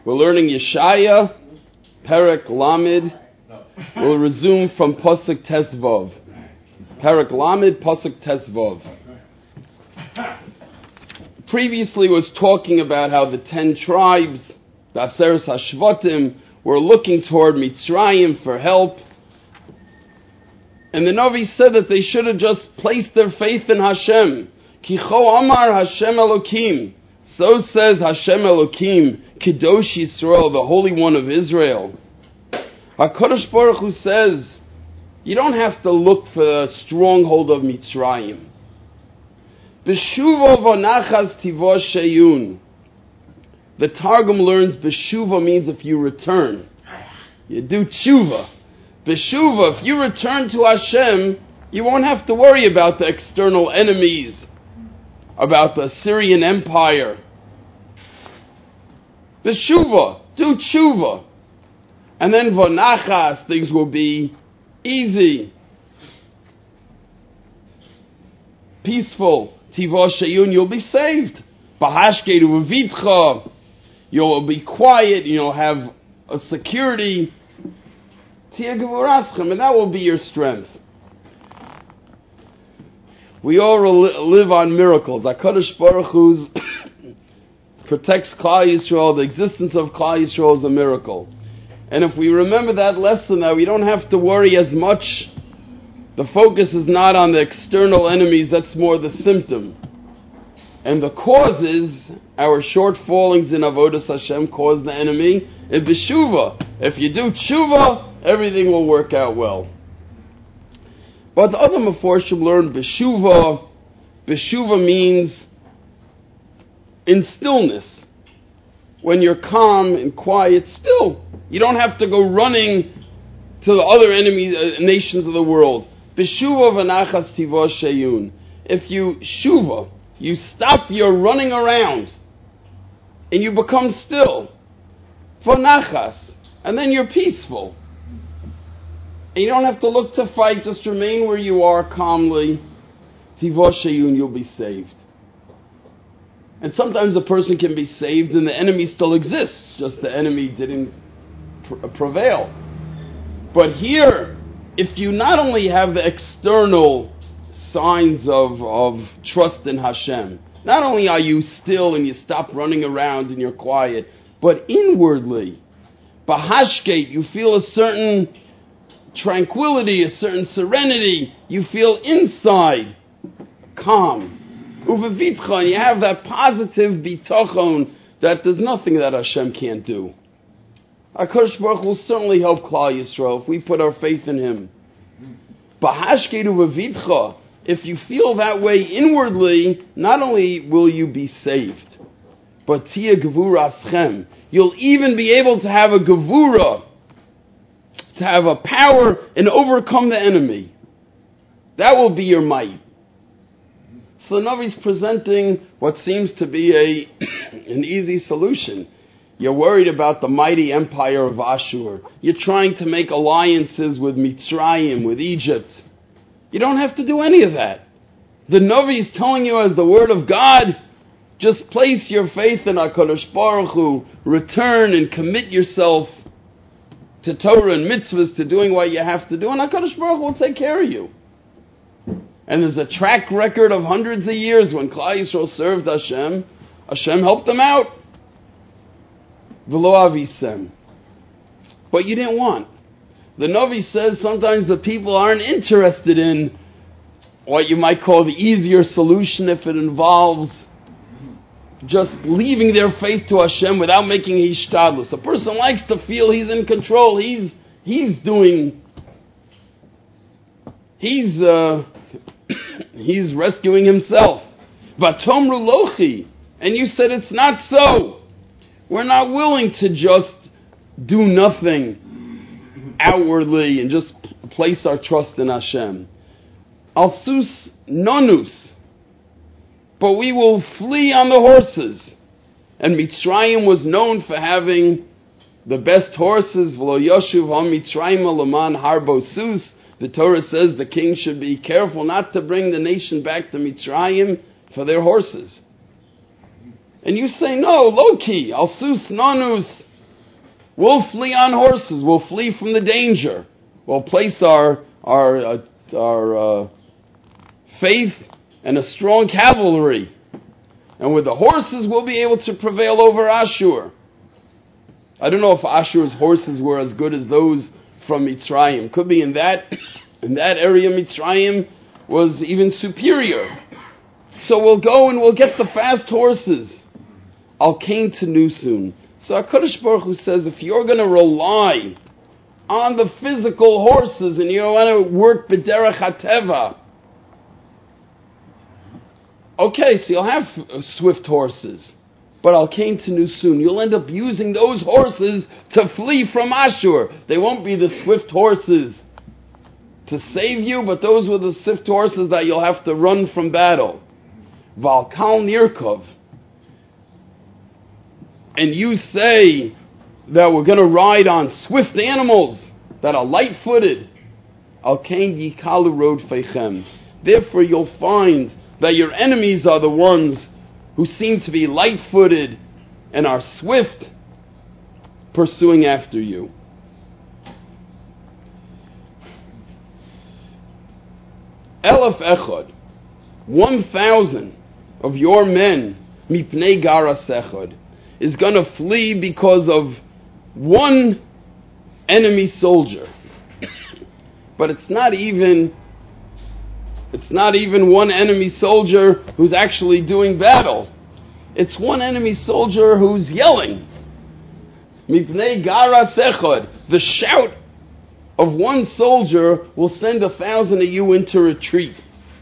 We're learning Yeshaya, Perek Lamed. We'll resume from Pasuk Tesvav. Perek Lamed, Pasuk Tesvav. Previously was talking about how the 10 tribes, the Aseres HaShvatim, were looking toward Mitzrayim for help. And the Navi said that they should have just placed their faith in Hashem. Ki cho amar Hashem Elokim. So says Hashem Elokim, Kedosh Yisrael, the Holy One of Israel. HaKadosh Baruch Hu says, you don't have to look for the stronghold of Mitzrayim. Beshuva v'nachas tivo sheyun. The Targum learns Beshuva means if you return. You do tshuva. Beshuva, if you return to Hashem, you won't have to worry about the external enemies, about the Assyrian Empire. Beshuva, do tshuva. And then v'nachas, things will be easy, peaceful. Tiva sheyun, you'll be saved. Bahashke v'vitcha, you'll be quiet, you'll have a security. Tia gevuraschem, and that will be your strength. We all live on miracles. HaKadosh Baruch Hu protects Klal Yisrael. The existence of Klal Yisrael is a miracle. And if we remember that lesson, that we don't have to worry as much. The focus is not on the external enemies, that's more the symptom. And the cause is our shortfallings in Avodas Hashem cause the enemy. In Beshuva, if you do tshuva, everything will work out well. But the other Meforshim learn Beshuva. Beshuva means in stillness. When you're calm and quiet, still. You don't have to go running to the other enemy nations of the world. Beshuva v'nachas tiva sheyun. If you shuva, you stop your running around, and you become still. V'nachas, and then you're peaceful. And you don't have to look to fight, just remain where you are calmly. Tiva sheyun, you'll be saved. And sometimes a person can be saved and the enemy still exists, just the enemy didn't prevail. But here, if you not only have the external signs of trust in Hashem, not only are you still and you stop running around and you're quiet, but inwardly, bahashket, you feel a certain tranquility, a certain serenity, you feel inside calm. Uvevitcha, and you have that positive bitachon that there's nothing that Hashem can't do. HaKadosh Baruch Hu will certainly help Klal Yisrael if we put our faith in Him. Bahashket uvevitcha, if you feel that way inwardly, not only will you be saved, but tia gevuraschem, you'll even be able to have a gevura, to have a power and overcome the enemy. That will be your might. So the Navi is presenting what seems to be an easy solution. You're worried about the mighty empire of Ashur. You're trying to make alliances with Mitzrayim, with Egypt. You don't have to do any of that. The Navi is telling you as the word of God, just place your faith in HaKadosh Baruch Hu, return and commit yourself to Torah and mitzvahs, to doing what you have to do, and HaKadosh Baruch Hu will take care of you. And there's a track record of hundreds of years when Klal Yisrael served Hashem, Hashem helped them out. V'lo avisem. But you didn't want. The Navi says sometimes the people aren't interested in what you might call the easier solution if it involves just leaving their faith to Hashem without making hishtadlus. A person likes to feel he's in control. He's rescuing himself. Vatomru lochi. And you said it's not so. We're not willing to just do nothing outwardly and just place our trust in Hashem. Alsus nonus. But we will flee on the horses. And Mitzrayim was known for having the best horses. V'lo yoshuv ha-Mitzrayim alaman harbo sus. The Torah says the king should be careful not to bring the nation back to Mitzrayim for their horses. And you say, no, low-key, alsus nonus. We'll flee on horses. We'll flee from the danger. We'll place our faith in a strong cavalry. And with the horses, we'll be able to prevail over Ashur. I don't know if Ashur's horses were as good as those from Mitzrayim. Could be in that area, Mitzrayim was even superior. So we'll go and we'll get the fast horses. Al Kain Tenusun. So HaKadosh Baruch Hu says, if you're going to rely on the physical horses and you want to work b'derech hateva, okay, so you'll have swift horses. But Al Kain Tenusun, you'll end up using those horses to flee from Ashur. They won't be the swift horses to save you, but those were the swift horses that you'll have to run from battle. Val Kal Nirkov. And you say that we're going to ride on swift animals that are light-footed. Al Kain Yikalu Rod Feichem. Therefore you'll find that your enemies are the ones who seem to be light-footed and are swift pursuing after you. Elef Echad, 1,000 of your men, Mipnei Garas Echad, is going to flee because of one enemy soldier. But it's not even one enemy soldier who's actually doing battle. It's one enemy soldier who's yelling. Mipnei Garas Echad. The shout of one soldier will send 1,000 of you into retreat.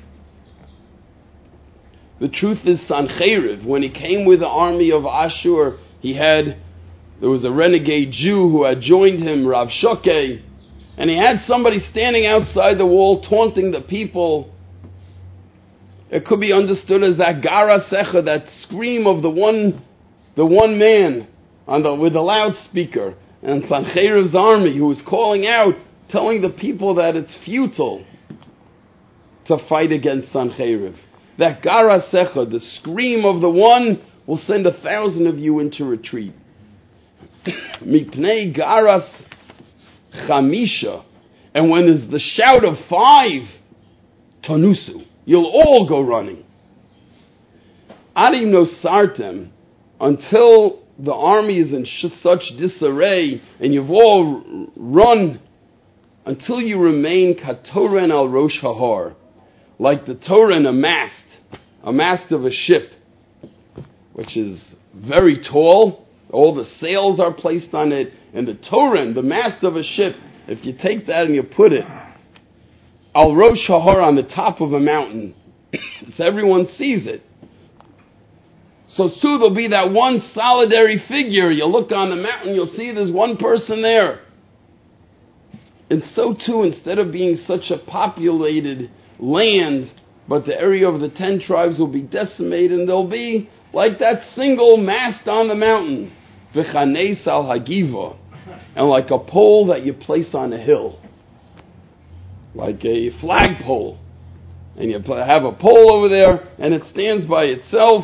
The truth is, Sancheriv, when he came with the army of Ashur, there was a renegade Jew who had joined him, Rav Shokeh, and he had somebody standing outside the wall taunting the people. It could be understood as that Gara Secha, that scream of the one man with the loudspeaker, and Sancheriv's army who was calling out, telling the people that it's futile to fight against Sancheriv. That Gara Secha, the scream of the one, will send 1,000 of you into retreat. Mipnei Garas Chamisha. And when there's the shout of 5, Tanusu, you'll all go running. Adim no sartem, until the army is in such disarray, and you've all run, until you remain katoren al rosh hahar, like the toren, a mast of a ship, which is very tall. All the sails are placed on it, and the toren, the mast of a ship, if you take that and you put it al rosh hahar, on the top of a mountain, so everyone sees it. So too there'll be that one solitary figure. You look on the mountain, you'll see there's one person there. And so too, instead of being such a populated land, but the area of the 10 tribes will be decimated, and there'll be like that single mast on the mountain, v'chanes al hagiva, and like a pole that you place on a hill, like a flagpole, and you have a pole over there, and it stands by itself.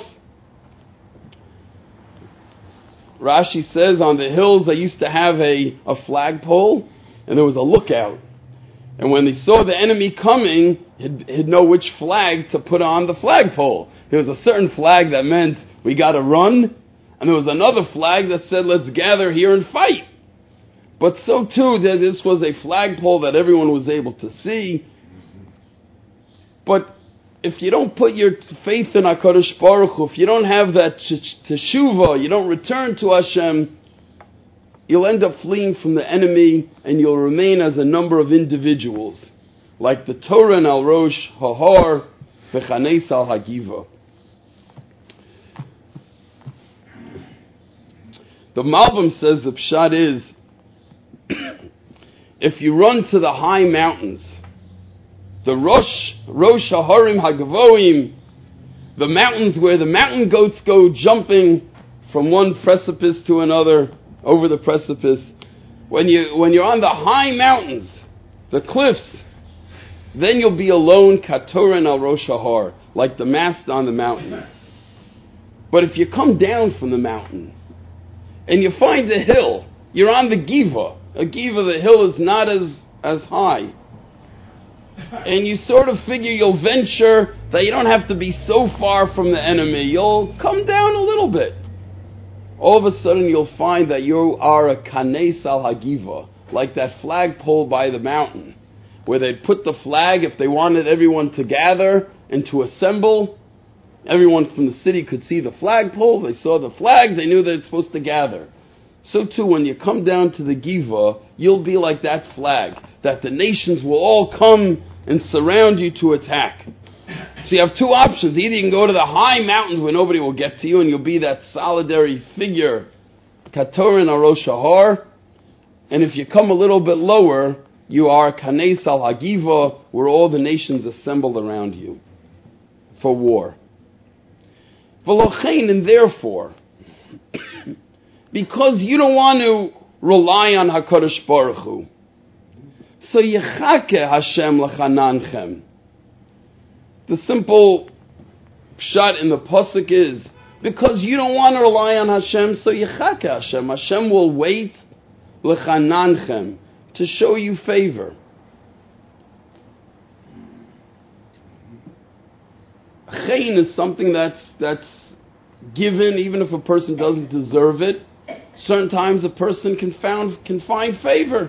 Rashi says on the hills they used to have a flagpole, and there was a lookout. And when they saw the enemy coming, he'd know which flag to put on the flagpole. There was a certain flag that meant we got to run, and there was another flag that said let's gather here and fight. But so too, this was a flagpole that everyone was able to see. But if you don't put your faith in HaKadosh Baruch Hu, if you don't have that teshuvah, you don't return to Hashem, you'll end up fleeing from the enemy, and you'll remain as a number of individuals, like the Toren al Rosh Hahar, v'chanes al Hagiva. The Malbim says the pshat is, if you run to the high mountains, the Rosh Haharim Hagavoim, the mountains where the mountain goats go jumping from one precipice to another, over the precipice, when you're on the high mountains, the cliffs, then you'll be alone, Katoren al Rosh Hahar, like the mast on the mountain. But if you come down from the mountain, and you find a hill, You're on the Giva. A Giva, the hill is not as high. And you sort of figure you'll venture that you don't have to be so far from the enemy. You'll come down a little bit. All of a sudden you'll find that you are a Kanes al Hagiva, like that flagpole by the mountain, where they'd put the flag if they wanted everyone to gather and to assemble. Everyone from the city could see the flagpole. They saw the flag. They knew they're supposed to gather. So too, when you come down to the Giva, you'll be like that flag, that the nations will all come and surround you to attack. So you have two options. Either you can go to the high mountains where nobody will get to you, and you'll be that solitary figure, Katorin Arosh Har. And if you come a little bit lower, you are Kanes al Hagiva, where all the nations assemble around you for war. V'lochein, and therefore, because you don't want to rely on HaKadosh Baruch Hu, so Yechake Hashem L'chananchem. The simple pshat in the pasuk is, because you don't want to rely on Hashem, so Yechake Hashem. Hashem will wait L'chananchem, to show you favor. Chen is something that's given even if a person doesn't deserve it. Certain times a person can find favor.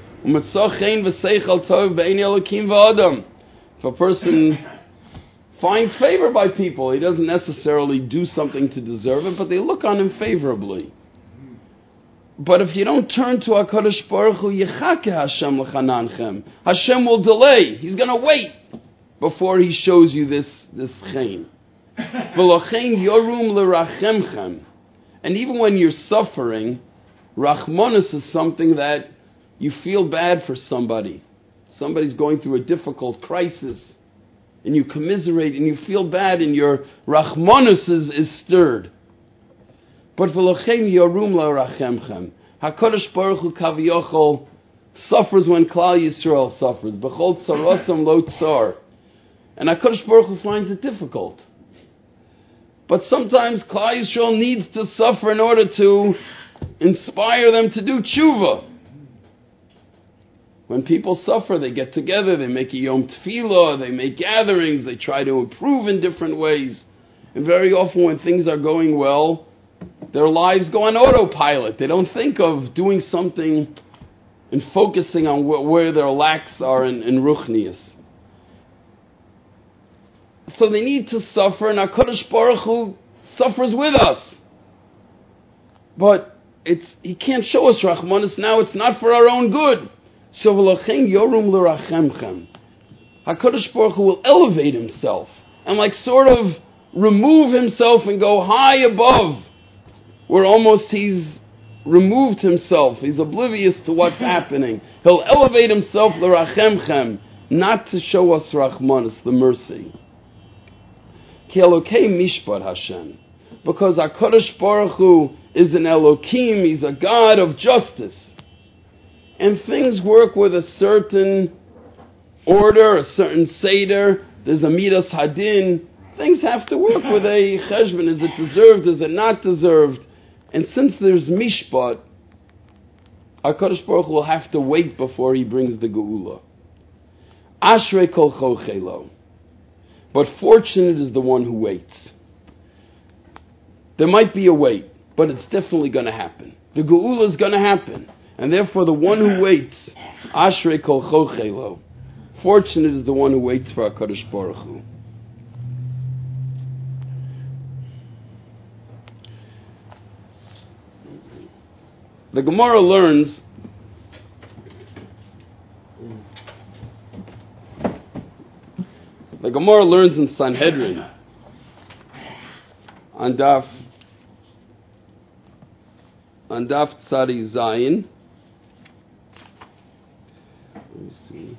If a person finds favor by people, he doesn't necessarily do something to deserve it, but they look on him favorably. But if you don't turn to HaKadosh Baruch Hu, Yechake Hashem L'chananchem, Hashem will delay. He's going to wait before He shows you this chen. V'lochein Yorum L'rachemchem. And even when you're suffering, Rachmanis is something that you feel bad for somebody. Somebody's going through a difficult crisis, and you commiserate, and you feel bad, and your Rachmanis is stirred. But v'lochein Yorum L'rachemchem. HaKadosh Baruch Hu Kaviyachol suffers when Klal Yisrael suffers. B'chol tzarosam lo tzar. And HaKadosh Baruch Hu finds it difficult. But sometimes Klal Yisrael needs to suffer in order to inspire them to do tshuva. When people suffer, they get together, they make a Yom Tefillah, they make gatherings, they try to improve in different ways. And very often when things are going well, their lives go on autopilot. They don't think of doing something and focusing on where their lacks are in Ruchnius. So they need to suffer, and HaKadosh Baruch Hu suffers with us. But He can't show us Rachmanis now, it's not for our own good. So v'lochein Yorum L'rachemchem. HaKadosh Baruch Hu will elevate Himself, and like sort of remove Himself and go high above, where almost He's removed Himself, He's oblivious to what's happening. He'll elevate Himself L'rachemchem, not to show us Rachmanis, the mercy. Ki Elokei Mishpat Hashem. Because HaKadosh Baruch Hu is an Elokim, He's a God of justice. And things work with a certain order, a certain seder. There's a midas hadin. Things have to work with a cheshbon. Is it deserved? Is it not deserved? And since there's mishpat, HaKadosh Baruch Hu will have to wait before He brings the geula. Ashrei kol chochelo. But fortunate is the one who waits. There might be a wait, but it's definitely going to happen. The geula is going to happen. And therefore the one who waits, Ashrei kol chochelo. Fortunate is the one who waits for HaKadosh Baruch Hu. The Gemara learns in Sanhedrin on Daf Tzadi Zayin. Let me see.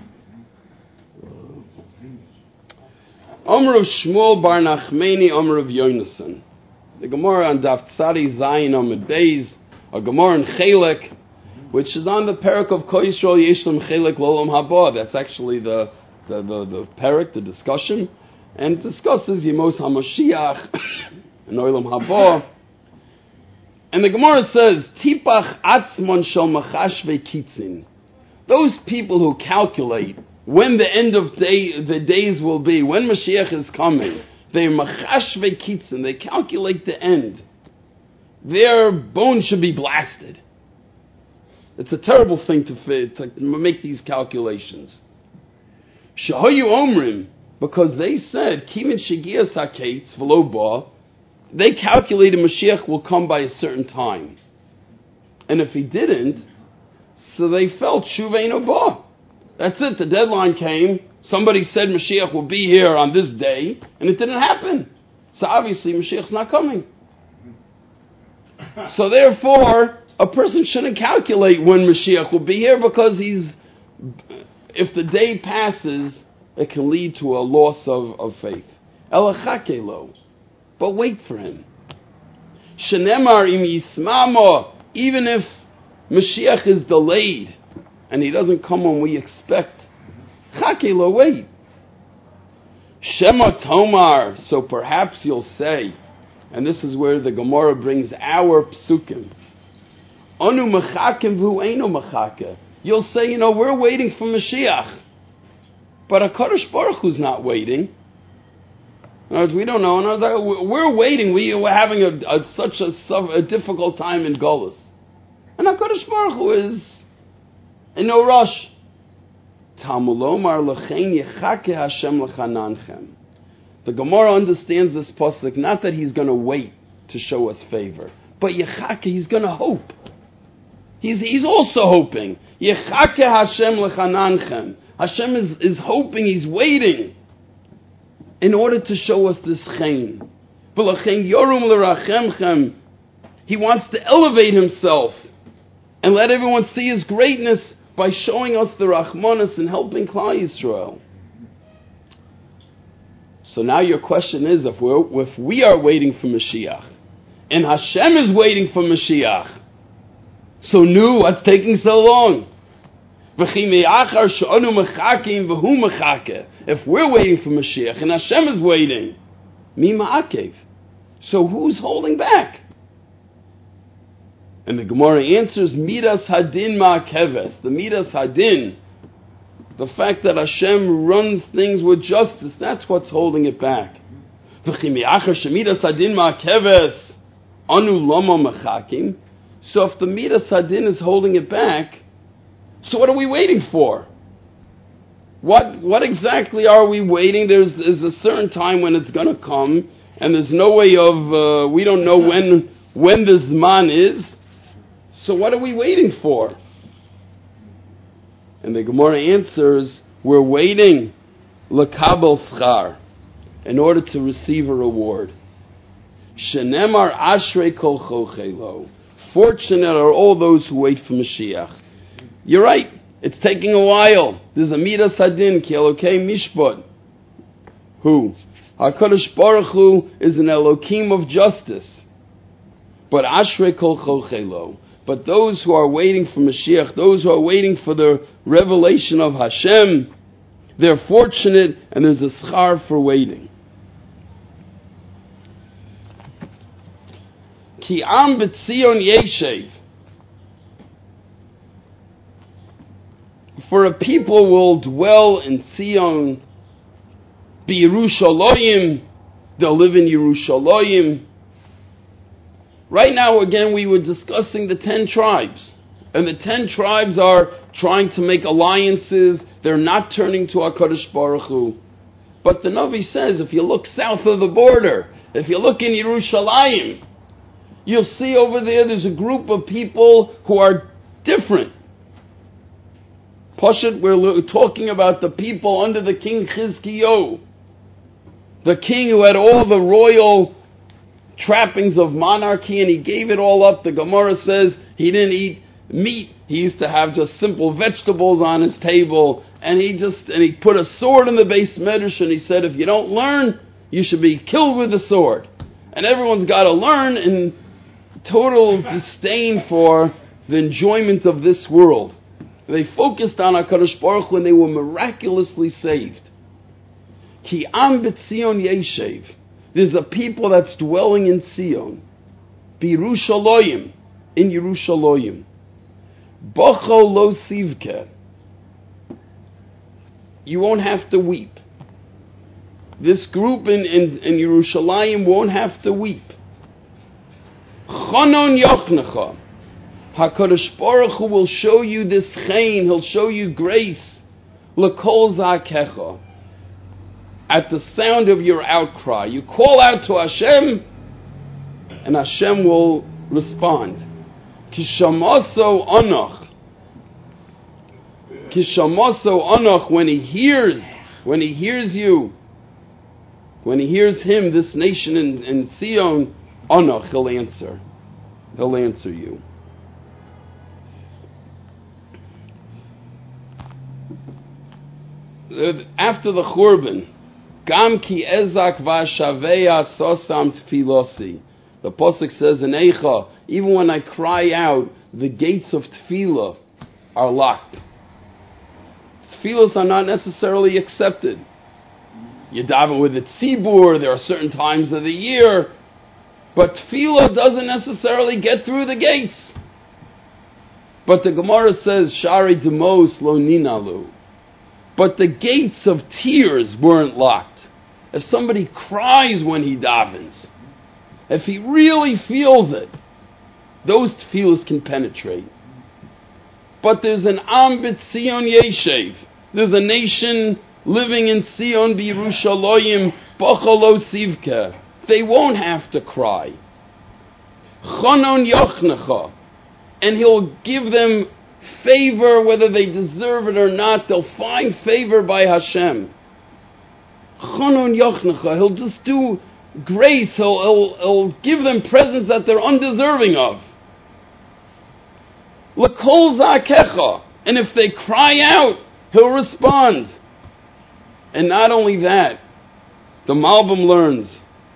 Omer of Shmuel Bar Nachmani, Omer of Yonason. The Gemara on Daf Tzadi Zayin Amud Beis, a Gemara in Chelek, which is on the parak of Kol Yisrael Yeshlem Chelek L'Olam Haba. That's actually the parak, the discussion, and it discusses Yemos HaMashiach and Olam Haba. And the Gemara says, Tipach atzmon shel machashve kitzin. Those people who calculate when the end of the days will be, when Mashiach is coming, they machashve kitzin, they calculate the end. Their bones should be blasted. It's a terrible thing to make these calculations. Shahayu omrim, because they said, Kimin shegias haketz v'lo ba, they calculated Mashiach will come by a certain time. And if he didn't, so they felt Shuveinu ba. That's it, the deadline came, somebody said Mashiach will be here on this day, and it didn't happen. So obviously Mashiach's not coming. So therefore, a person shouldn't calculate when Mashiach will be here, because if the day passes, it can lead to a loss of faith. Elachakelo. But wait for him. Shenemar im yismamo, even if Mashiach is delayed and he doesn't come when we expect, chakelo, wait. Shema tomar, so perhaps you'll say, and this is where the Gemara brings our psukim. Anu mechakim v'hu eino mechake. You'll say, we're waiting for Mashiach, but HaKadosh Baruch Hu's not waiting. In other words, we don't know. In other words, we're waiting. We're having such a difficult time in Golus. And HaKadosh Baruch Hu is in no rush. Talmulomar l'chein yechake Hashem l'chananchem. The Gemara understands this pasuk, not that he's going to wait to show us favor, but yechake, he's going to hope. He's also hoping. Yechake Hashem l'chananchem. Hashem is hoping, he's waiting in order to show us this chen. He wants to elevate himself and let everyone see his greatness by showing us the Rachmanis and helping Klal Yisrael. So now your question is, if we are waiting for Mashiach, and Hashem is waiting for Mashiach, so what's taking so long? If we're waiting for Mashiach and Hashem is waiting, mi ma'akev. So who's holding back? And the Gemara answers, Midas Hadin ma'akeves. The Midas Hadin, the fact that Hashem runs things with justice, that's what's holding it back. Midas Hadin ma'akeves, anu lama mechakim. So if the Midas Hadin is holding it back, so what are we waiting for? What exactly are we waiting? There's a certain time when it's going to come, and there's no way of, we don't know when the Zman is. So what are we waiting for? And the Gemara answers, we're waiting l'kabel schar, in order to receive a reward. Shenemar ashrei kol chochelo. Fortunate are all those who wait for Mashiach. You're right. It's taking a while. There's a Midas Hadin, Ki Elokei Mishpat. Who? HaKadosh Baruch Hu is an Elokim of justice. But Ashrei Kol Chochelo. But those who are waiting for Mashiach, those who are waiting for the revelation of Hashem, they're fortunate, and there's a schar for waiting. Ki Am B'Tzion Yeshev. For a people will dwell in Zion, be Yerushalayim, they'll live in Yerushalayim. Right now, again, we were discussing the 10 tribes. And the 10 tribes are trying to make alliances. They're not turning to HaKadosh Baruch Hu. But the Navi says, if you look south of the border, if you look in Yerushalayim, you'll see over there's a group of people who are different. Pashut, we're talking about the people under the king Chizkiyo, the king who had all the royal trappings of monarchy, and he gave it all up. The Gemara says he didn't eat meat. He used to have just simple vegetables on his table, and he put a sword in the base medrash, and he said, if you don't learn, you should be killed with the sword. And everyone's got to learn in total disdain for the enjoyment of this world. They focused on HaKadosh Baruch Hu and they were miraculously saved. Ki Am B'Tzion Yeshev. There's a people that's dwelling in Zion. Birushalayim, in Yerushalayim. Bocho lo sivke. You won't have to weep. This group in Yerushalayim won't have to weep. Chanon yochnecha. HaKadosh Baruch Hu will show you this chen, He'll show you grace. L'kol zakecha. At the sound of your outcry. You call out to Hashem, and Hashem will respond. Kishamaso anach. Kishamaso anach, when He hears you, when He hears Him, this nation in Sion, anach, He'll answer. He'll answer you. After the Churban, Gam ki ezak v'ashaveya sosam tfilosi. The Pasuk says in Eicha, even when I cry out, the gates of tefillah are locked. Tefillahs are not necessarily accepted. You daven with the tzibur, there are certain times of the year, but tefillah doesn't necessarily get through the gates. But the Gemara says, Shari demos lo ninalu. But the gates of tears weren't locked. If somebody cries when he davens, if he really feels it, those tefillahs can penetrate. But there's an Am b'Tzion Yeshev. There's a nation living in Sion b'Yerushalayim b'cholo sivke. They won't have to cry. Chanon yochnecha. And He'll give them favor, whether they deserve it or not. They'll find favor by Hashem. Chanon yochnecha. He'll just do grace. He'll give them presents that they're undeserving of. L'kol zakecha. And if they cry out, He'll respond. And not only that, the Malbim learns,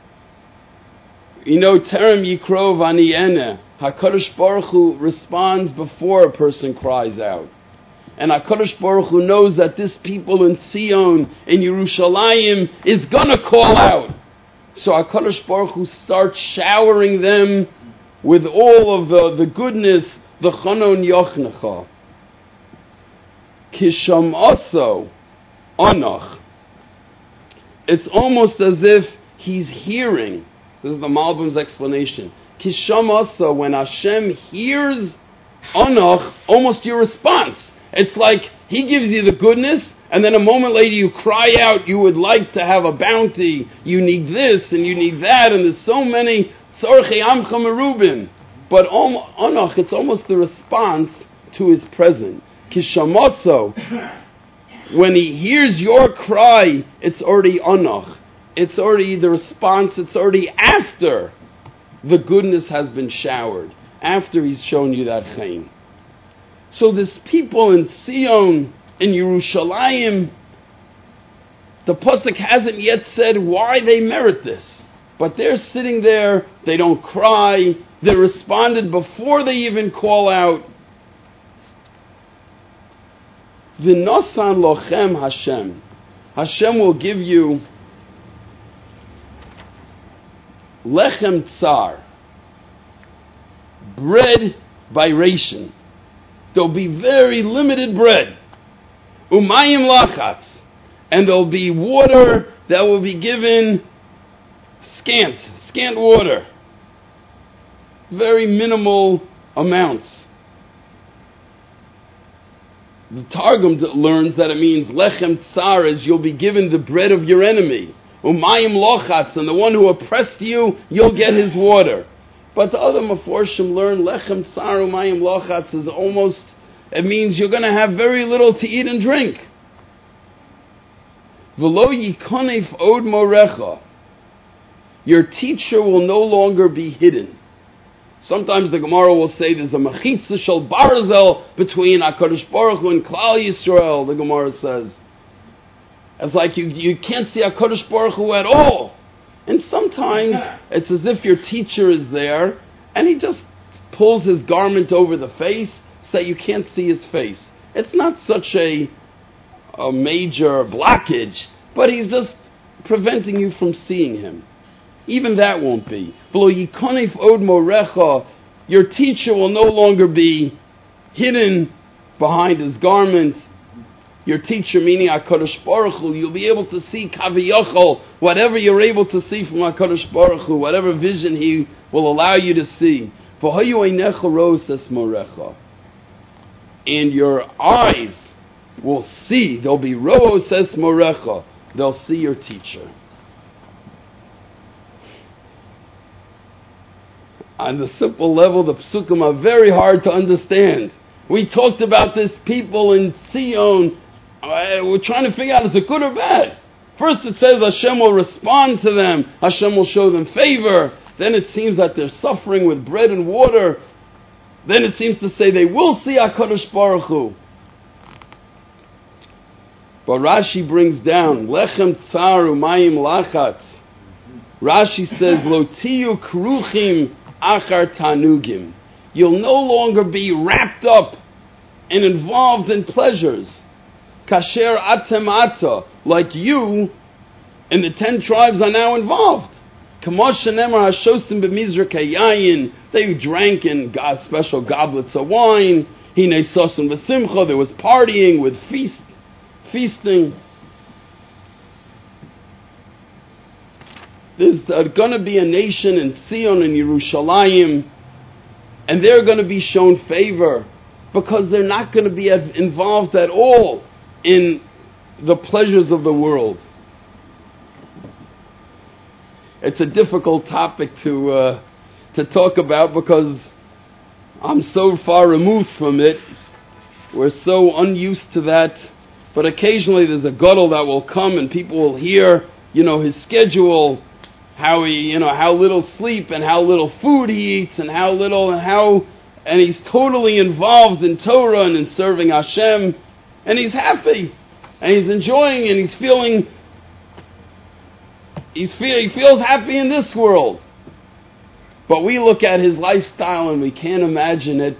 Terem Yikrov Ani Ene. HaKadosh Baruch Hu responds before a person cries out. And HaKadosh Baruch Hu knows that this people in Sion, in Yerushalayim, is gonna call out. So HaKadosh Baruch Hu starts showering them with all of the goodness, the Chanon Yochnecha. Kisham also, Anach. It's almost as if He's hearing. This is the Malbim's explanation. Kisham also, when Hashem hears Anach, almost your response. It's like He gives you the goodness, and then a moment later you cry out, you would like to have a bounty, you need this and you need that, and there's so many Tzorchei Amcha Merubim. But Anach, it's almost the response to His present. Kisham also, when He hears your cry, it's already Anach. It's already the response, it's already after the goodness has been showered, after He's shown you that chen. So this people in Sion, in Yerushalayim, the Pasuk hasn't yet said why they merit this. But they're sitting there, they don't cry, they responded before they even call out. V'nosan lochem Hashem. Hashem will give you lechem tsar, bread by ration. There'll be very limited bread. Umayim lachatz. And there'll be water that will be given scant water. Very minimal amounts. The Targum learns that it means lechem tsar is you'll be given the bread of your enemy. Umayim lochatz, and the one who oppressed you, you'll get his water. But the other Meforshim learn lechem tsar umayim lochatz is almost, it means you're going to have very little to eat and drink. V'lo yikonef od morecha. Your teacher will no longer be hidden. Sometimes the Gemara will say there's a mechitza shel barzel between HaKadosh Baruch Hu and Klal Yisrael, the Gemara says. It's like you can't see HaKadosh Baruch Hu at all. And sometimes it's as if your teacher is there and he just pulls his garment over the face so that you can't see his face. It's not such a major blockage, but he's just preventing you from seeing him. Even that won't be. V'lo yikonif od morecha, your teacher will no longer be hidden behind his garment. Your teacher, meaning HaKadosh Baruch Hu, you'll be able to see kaviyachol, whatever you're able to see from HaKadosh Baruch Hu, whatever vision He will allow you to see. V'hayu einecha ro'os es morecha. And your eyes will see, they'll be ro'os es morecha, they'll see your teacher. On the simple level, the psukim are very hard to understand. We talked about this people in Zion. We're trying to figure out, is it good or bad? First it says Hashem will respond to them. Hashem will show them favor. Then it seems that they're suffering with bread and water. Then it seems to say they will see HaKadosh Baruch Hu. But Rashi brings down, Lechem tsar umayim lachatz. Rashi says, Lo tiyu kruchim achar tanugim. You'll no longer be wrapped up and involved in pleasures. Kasher atem ata, like you and the 10 tribes are now involved. Kamosh shenemar hashosim b'mizrak hayayin, they drank in special goblets of wine. Hine sosim v'simcha, there was partying with feasting. There's going to be a nation in Zion and Yerushalayim, and they're going to be shown favor because they're not going to be involved at all in the pleasures of the world. It's a difficult topic to talk about because I'm so far removed from it. We're so unused to that. But occasionally there's a gadol that will come and people will hear, his schedule, how little sleep and how little food he eats and and he's totally involved in Torah and in serving Hashem, and he's happy and he's enjoying and he feels happy in this world. But we look at his lifestyle and we can't imagine it.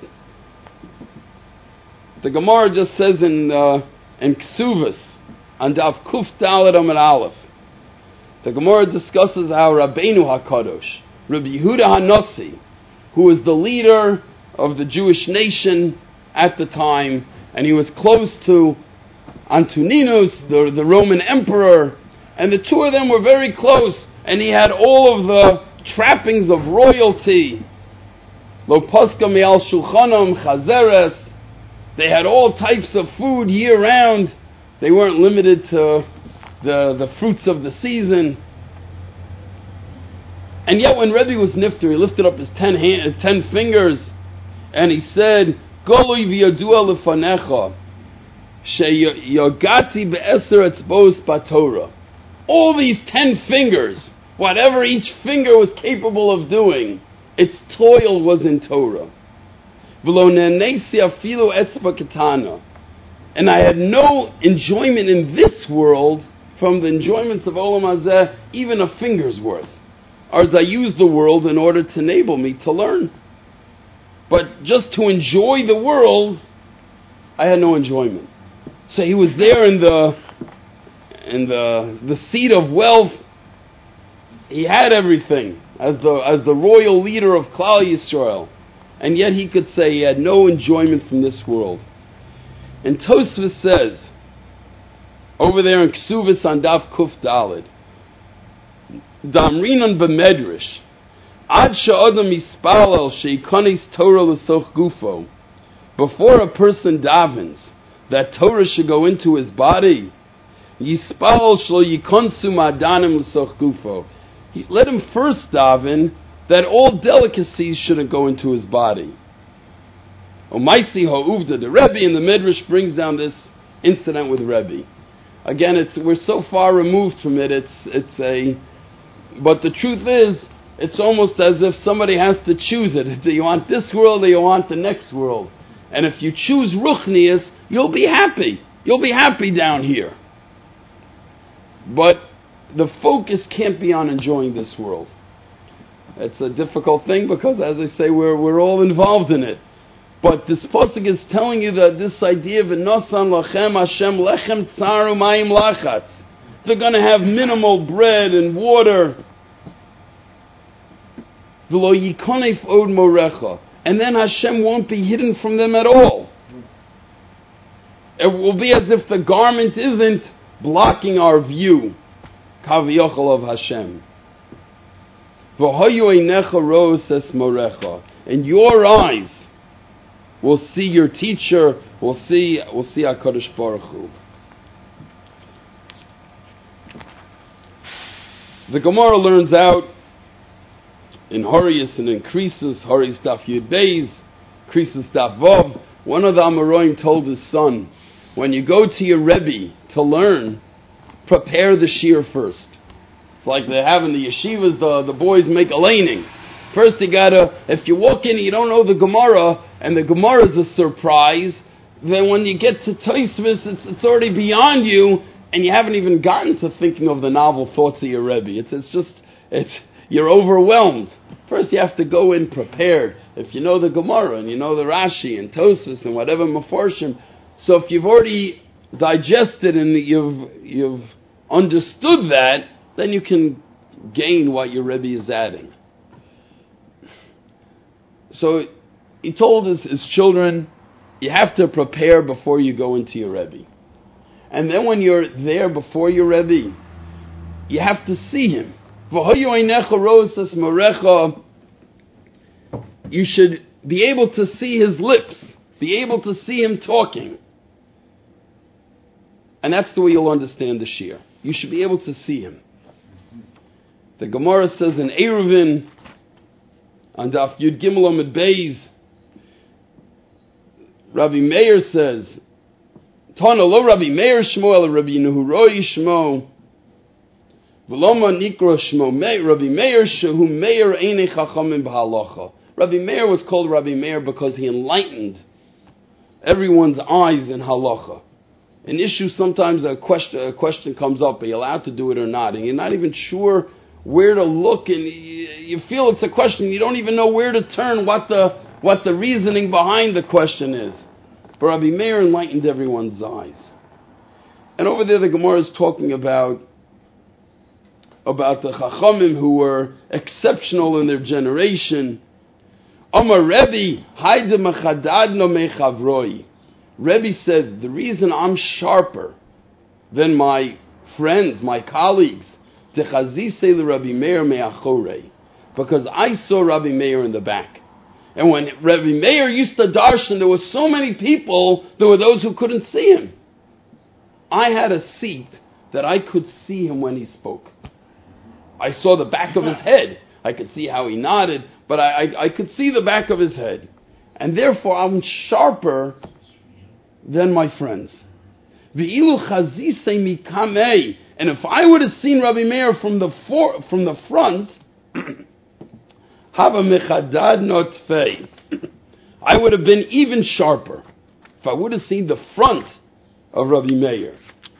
The Gemara just says in Ksuvas, on Daf Kuf Dalet Amud Aleph, the Gemara discusses how Rabbeinu HaKadosh, Rabbi Yehuda HaNasi, who was the leader of the Jewish nation at the time, and he was close to Antoninus, the Roman emperor, and the two of them were very close, and he had all of the trappings of royalty. Lo paska me'al shulchanam chazeres. They had all types of food year-round. They weren't limited to the fruits of the season. And yet when Rebbe was nifter, he lifted up his 10 fingers, and he said, Goloi v'yadua lefanecha, sheyagati be'eser etzbos batorah. All these 10 fingers, whatever each finger was capable of doing, its toil was in Torah. And I had no enjoyment in this world from the enjoyments of Olam Hazeh, even a finger's worth. Or as I used the world in order to enable me to learn. But just to enjoy the world, I had no enjoyment. So he was there in the seat of wealth. He had everything as the royal leader of Klal Yisrael. And yet he could say he had no enjoyment from this world. And Tosfos says, over there in Ksuvas on Daf Kuf Daled, Damrinan b'medrash, Ad she'adam yispalel she'ikonis Torah l'soch gufo. Before a person davens that Torah should go into his body, yispalel shlo yikonsu ma'adanim l'soch gufo. Let him first daven that all delicacies shouldn't go into his body. Omaisi ha'uvda, the Rebbe in the Midrash brings down this incident with Rebbe. Again, we're so far removed from it. But the truth is, it's almost as if somebody has to choose it. Do you want this world or you want the next world? And if you choose Ruchnius, you'll be happy. You'll be happy down here. But the focus can't be on enjoying this world. It's a difficult thing because, as I say, we're all involved in it. But this pasuk is telling you that this idea of V'nosan lachem Hashem lechem tzaru mayim lachatz. They're going to have minimal bread and water. V'lo yikonef od morecha. And then Hashem won't be hidden from them at all. It will be as if the garment isn't blocking our view. Kaviyachal of Hashem. V'hoyu einecha ro'os es morecha. And your eyes will see your teacher, will see HaKadosh Baruch Hu. The Gemara learns out in Horius and increases, Horius Daf Yud Beis, increases Daf Vav. One of the Amoraim told his son, when you go to your Rebbe to learn, prepare the shir first. It's like they have in the yeshivas, the boys make a laning. First you gotta, if you walk in and you don't know the Gemara, and the Gemara is a surprise, then when you get to Tosfos, it's already beyond you, and you haven't even gotten to thinking of the novel thoughts of your Rebbe. You're overwhelmed. First you have to go in prepared. If you know the Gemara, and you know the Rashi, and Tosfos, and whatever Meforshim, so if you've already digested and you've understood that, then you can gain what your Rebbe is adding. So he told his children, you have to prepare before you go into your Rebbe. And then when you're there before your Rebbe, you have to see him. You should be able to see his lips, be able to see him talking. And that's the way you'll understand the shir. You should be able to see him. The Gemara says in Eruvin, on Daf Yud Gimel Amud Beis, Rabbi Meir says, Tana lo Rabbi Meir Shmo el Rabbi Nehuroi Shmo, V'loma Nikro Shmo Rabbi Meir Shehu Meir Einei Chachamim B'Halacha. Rabbi Meir was called Rabbi Meir because he enlightened everyone's eyes in halacha. An issue, sometimes a question comes up, are you allowed to do it or not? And you're not even sure where to look, and you feel it's a question, you don't even know where to turn, what the reasoning behind the question is. But Rabbi Meir enlightened everyone's eyes. And over there the Gemara is talking about the Chachamim who were exceptional in their generation. Amar Rebbe, Haide Mechadadno Mechavroi. Rebbe said, the reason I'm sharper than my friends, my colleagues, Techazise Rabbi Meir Me'achorei, because I saw Rabbi Meir in the back. And when Rabbi Meir used to darshan, there were so many people, there were those who couldn't see him. I had a seat that I could see him when he spoke. I saw the back of his head. I could see how he nodded, but I could see the back of his head. And therefore I'm sharper than my friends. V'ilu chazise mikamei. And if I would have seen Rabbi Meir from the front, hava mechadad notfei, I would have been even sharper if I would have seen the front of Rabbi Meir.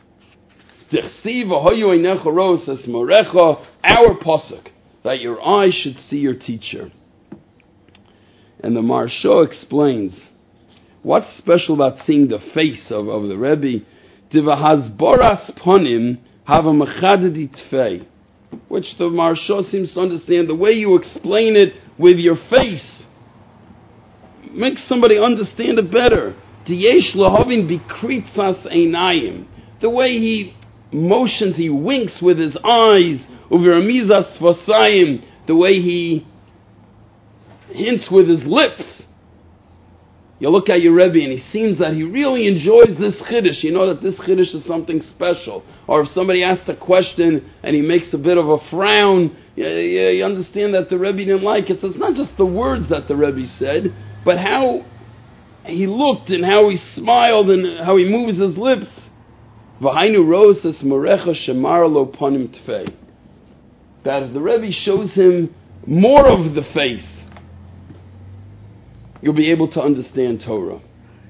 Our pasuk, that your eyes should see your teacher. And the Maharsha explains, what's special about seeing the face of the Rebbe? Tivahazboras ponim hava mechadedi tfei, which the Maharsha seems to understand. The way you explain it with your face makes somebody understand it better. Diyesh lahavin bikritzas einayim, the way he motions, he winks with his eyes, uviramizas vasayim, the way he hints with his lips. You look at your Rebbe and he seems that he really enjoys this chiddush. You know that this chiddush is something special. Or if somebody asks a question and he makes a bit of a frown, you understand that the Rebbe didn't like it. So it's not just the words that the Rebbe said, but how he looked and how he smiled and how he moves his lips. V'hainu roses morecha shemar lo ponim tfei. That if the Rebbe shows him more of the face, you'll be able to understand Torah.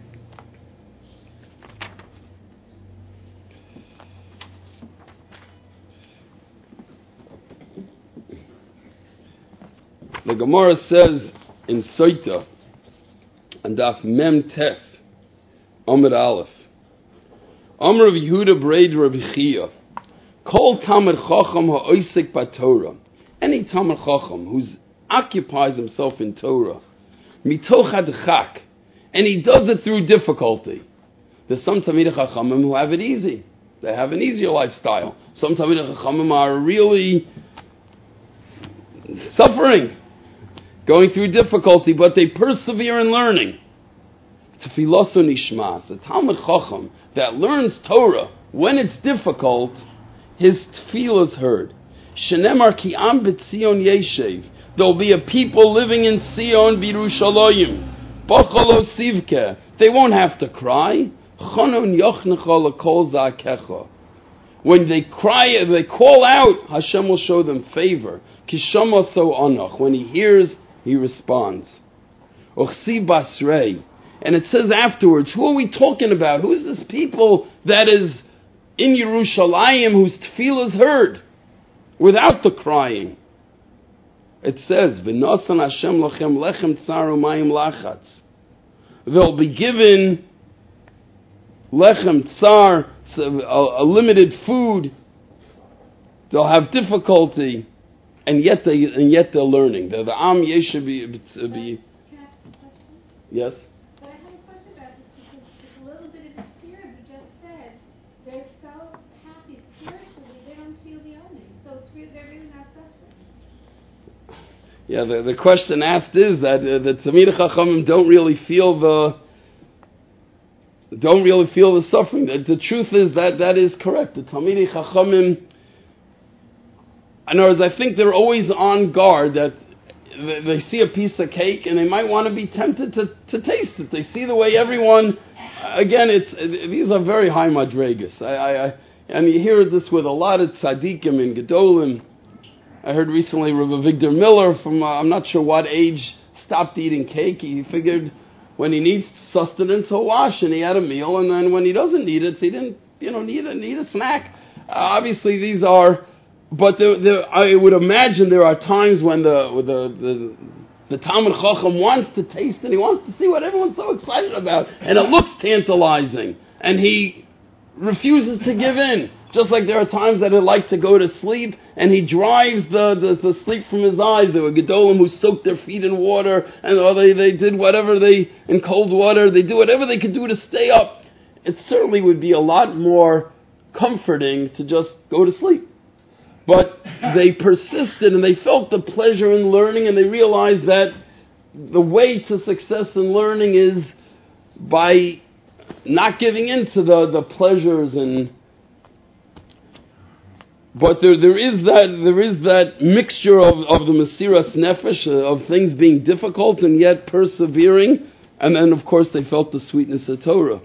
The Gemara says in Soita, and Daf Mem Tes, Amud Aleph, Amr of Yehuda Breid Rabbi Chia, Kol Talmid Chacham ha'oisik b'Torah. Any Talmid Chacham who's occupies himself in Torah. Mitoch hadchak. And he does it through difficulty. There's some Talmidei Chachamim who have it easy. They have an easier lifestyle. Some Talmidei Chachamim are really suffering, going through difficulty, but they persevere in learning. Tfiloso nishmas. A Talmid Chacham that learns Torah, when it's difficult, his tefillah is heard. Shenemar ki am b'Tzion yeshev. There'll be a people living in Tzion b'Yerushalayim. Bachalo sivke. They won't have to cry. Chanon yochnecha lekol za'akecha. When they cry, they call out, Hashem will show them favor. Kishama so anach. When he hears, he responds. Ochsi basrei. And it says afterwards, who are we talking about? Who's this people that is in Yerushalayim whose tefillah is heard without the crying? It says, V'nosan Hashem lachem lechem tsar u'mayim lachatz. They'll be given lechem tsar, a limited food. They'll have difficulty, and yet they're learning. They're the Am Yeshe be. Can I ask a question? Yes. But I have a question about this because it's a little bit of the spirit we just said. They're so happy spiritually, they don't feel the owning. So they're really not suffering. Yeah, the question asked is that the Talmidei Chachamim don't really feel the suffering. The truth is that is correct. The Talmidei Chachamim, in other words, I think they're always on guard that they see a piece of cake and they might want to be tempted to taste it. They see the way everyone, again, these are very high madregas. And you hear this with a lot of tzaddikim and gedolim. I heard recently Rabbi Victor Miller from, I'm not sure what age, stopped eating cake. He figured when he needs sustenance, he'll wash, and he had a meal, and then when he doesn't need it, he didn't, need a snack. Obviously, these are, but I would imagine there are times when the Talmid Chacham wants to taste, and he wants to see what everyone's so excited about, and it looks tantalizing, and he refuses to give in. Just like there are times that he'd like to go to sleep, and he drives the sleep from his eyes. There were Gedolim who soaked their feet in water, and they did whatever in cold water, they do whatever they could do to stay up. It certainly would be a lot more comforting to just go to sleep. But they persisted, and they felt the pleasure in learning, and they realized that the way to success in learning is by not giving in to the pleasures and. But there is that mixture of the Mesiras Nefesh, of things being difficult and yet persevering, and then of course they felt the sweetness of Torah.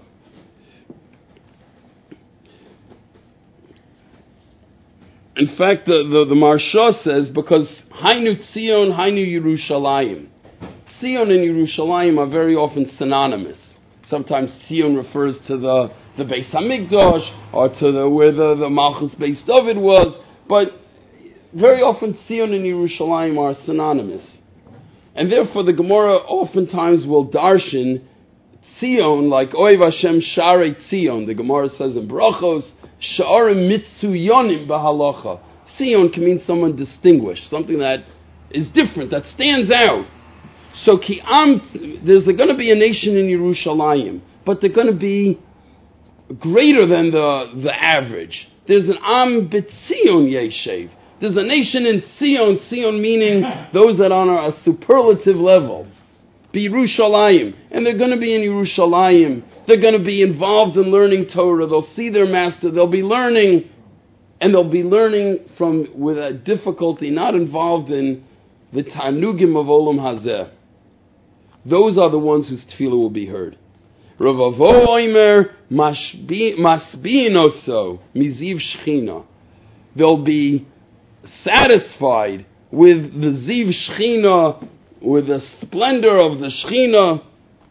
In fact, the Maharsha says, because Hainu Tzion, Hainu Yerushalayim. Tzion and Yerushalayim are very often synonymous. Sometimes Tzion refers to the Beis Hamikdash, or to where the Malchus Beis David was, but very often Tzion and Yerushalayim are synonymous. And therefore the Gemara oftentimes will darshan Tzion, like Oiv Hashem Sharei Tzion. The Gemara says in Brachos, Sha'arim Mitzuyonim Bahalacha. Tzion can mean someone distinguished, something that is different, that stands out. So there's going to be a nation in Yerushalayim, but they're going to be greater than the average. There's an Am B'Tzion Yeshev. There's a nation in Tzion, Tzion meaning those that are on a superlative level. B'Yerushalayim. And they're going to be in Yerushalayim. They're going to be involved in learning Torah. They'll see their master. They'll be learning, and they'll be learning with a difficulty, not involved in the Tanugim of Olam Hazeh. Those are the ones whose tefillah will be heard. Ravavo Oimer Masbiinoso Miziv Shechina. They'll be satisfied with the Ziv Shechina, with the splendor of the Shechina.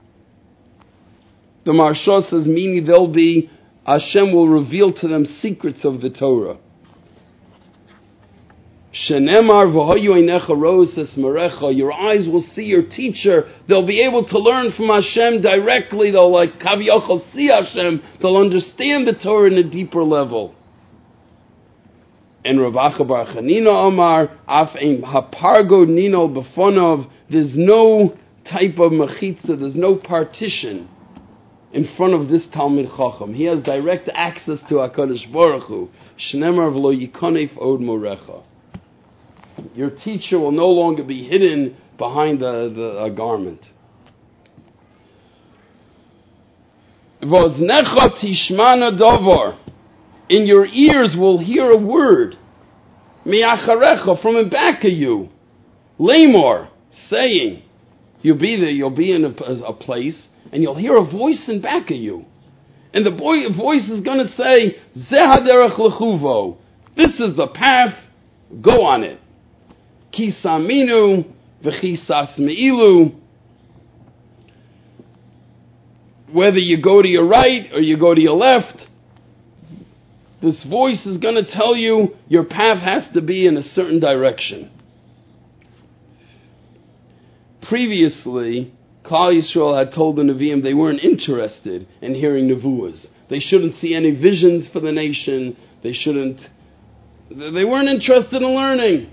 The Maharsha says, meaning Hashem will reveal to them secrets of the Torah. Shenemar v'hoyu einecha ro'es marecha. Your eyes will see your teacher. They'll be able to learn from Hashem directly. They'll kaviyachol see Hashem. They'll understand the Torah in a deeper level. And Rav Acha bar Chanina Amar, Af ein hapargo nino befonov, there's no type of mechitza, there's no partition in front of this Talmid Chacham. He has direct access to HaKadosh Baruch Hu. Shnemar v'lo yikonef od morecha. Your teacher will no longer be hidden behind a garment. V'oznecha tishmana davar. In your ears will hear a word. Mi'acharecha, from in back of you. Lamor, saying. You'll be there, you'll be in a place, and you'll hear a voice in back of you. And the voice is going to say, Zeh haderech lechuvo. This is the path, go on it. Kisaminu v'chisas me'ilu. Whether you go to your right or you go to your left, this voice is going to tell you your path has to be in a certain direction. Previously, Klal Yisrael had told the Nevi'im they weren't interested in hearing Nevuahs. They shouldn't see any visions for the nation. They weren't interested in learning.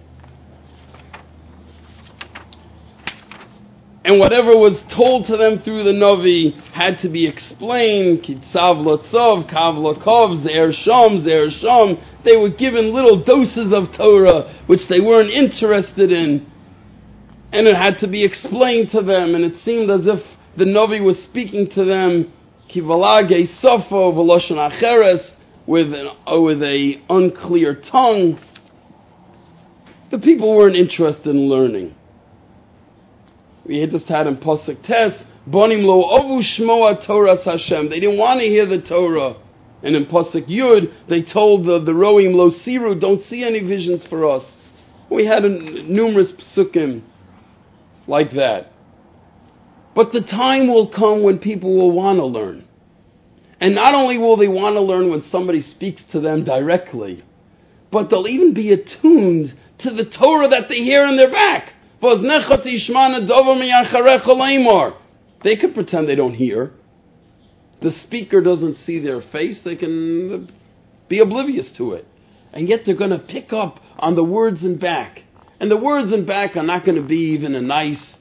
And whatever was told to them through the Navi had to be explained. Kitzav lotzov, kav lokov, ze'er sham, ze'er sham. They were given little doses of Torah which they weren't interested in. And it had to be explained to them, and it seemed as if the Navi was speaking to them, kivalage sofo v'loshon acheres, with a unclear tongue. The people weren't interested in learning. We had just had in Pasuk Tes, Bonim lo ovu shmoa Torah Hashem. They didn't want to hear the Torah. And in Pasuk Yud, they told the Roim lo siru, don't see any visions for us. We had numerous psukim like that. But the time will come when people will want to learn. And not only will they want to learn when somebody speaks to them directly, but they'll even be attuned to the Torah that they hear in their back. They could pretend they don't hear. The speaker doesn't see their face. They can be oblivious to it. And yet they're going to pick up on the words in back. And the words in back are not going to be even a nice,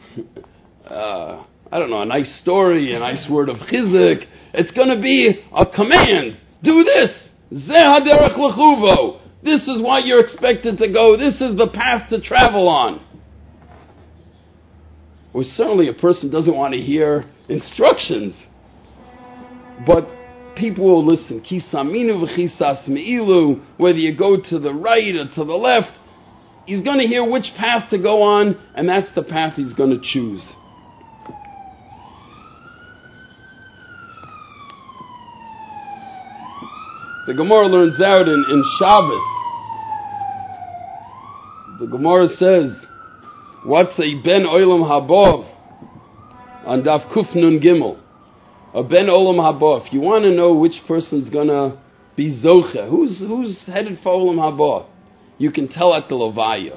a nice story, a nice word of chizuk. It's going to be a command. Do this. Zeh haderech lechuvo. This is what you're expected to go. This is the path to travel on. Well, certainly a person doesn't want to hear instructions. But people will listen. Kisaminu v'chisas me'ilu. Whether you go to the right or to the left, he's going to hear which path to go on, and that's the path he's going to choose. The Gemara learns out in Shabbos. The Gemara says, what's a ben olam haba on Daf Kuf Nun Gimel? A ben olam haba. If you want to know which person's going to be zoche, who's headed for olam haba, you can tell at the Levaya.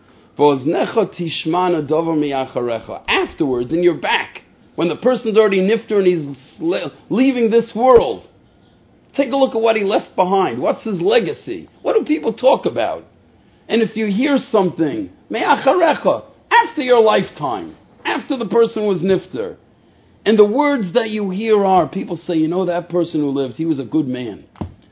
Afterwards, in your back, when the person's already nifter and he's leaving this world, take a look at what he left behind. What's his legacy? What do people talk about? And if you hear something, after your lifetime, after the person was nifter, and the words that you hear are, people say, you know that person who lived, he was a good man.